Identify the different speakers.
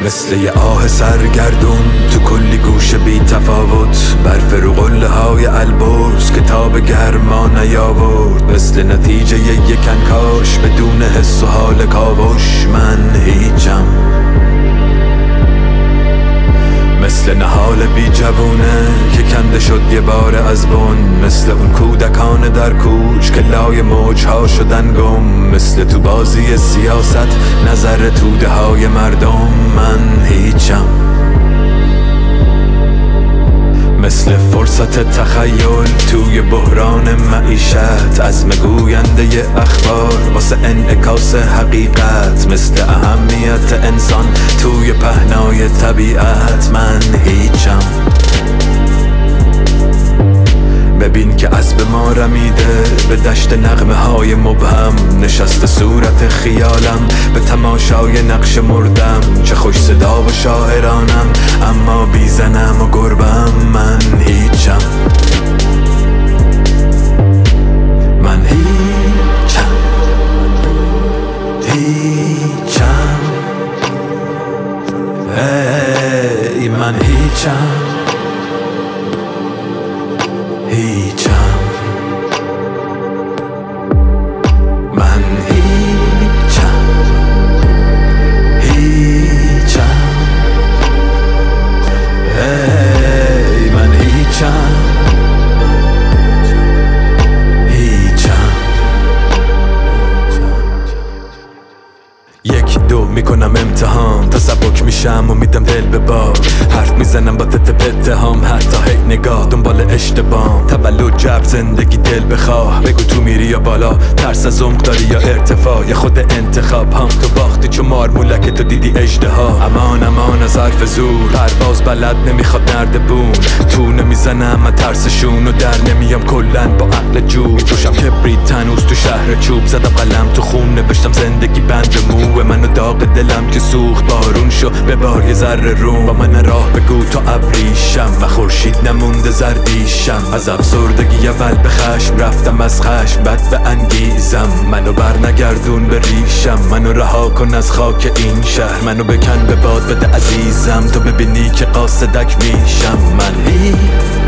Speaker 1: مثل یه آه سرگردون تو کلی گوشه بی تفاوت، برف رو قله های البرز کتاب گرما نیاورد. مثل نتیجه یه کنکاش بدون حس و حال کاوش، من هیچم. مثل نهال بی جوونه که کنده شد یه بار از بن، مثل اون کودکان در کوچ که لای موجها شدن گم. مثل تو بازی سیاست نظر توده های مردم، من هیچم. مثل فرصت تخیل توی بحران معیشت، عزم گوینده اخبار واسه انعکاس حقیقت. مثل اهمیت انسان توی پهنای طبیعت، من هیچم. ببین که اسب ما رمیده به دشت نغمه های مبهم، نشسته صورت خیالم به تماشای نقش مردم. چه خوش صدا و شاعرانم اما بی زنم و گربم، من هیچم. من هیچم، هیچم، ای من هیچم، هیچم. من هیچم، هیچم، ای من هیچم، هیچم. یک دو میکنم امتحان تا سبک میشم و میدم دل به باد. حرف میزنم با تت اتهام، حتی هی نگاه دنبال اشتباه. تولد جب زندگی دل بخواه، بگو تو میری یا بالا، ترس از عمق داری یا ارتفاع، یا خود انتخاب. هم تو باختی چون مارمولک تو دیدی اژدها. امان امان از حرف زور، پرواز بلد نمیخواد نردبون. تو نمیزنم من ترسشون و در نمیام کلن با عقل جو. میفروشم کبریت تنوز تو شهر چوب، زدم قلم تو خون نوشتم زندگی بند مو. منو داغ دلم که سوخت بارون شو به بار یه ذره روم. با من راه بگو تو ابریشم و خورشید نمونده زردیشم. از افسردگی اول به خشم رفتم، از خشم بد به انگیزم. منو بر نگردون به ریشم، منو رها کن از خاک این شهر. منو بکن به باد بده عزیزم، تو ببینی که قاصدک میشم. من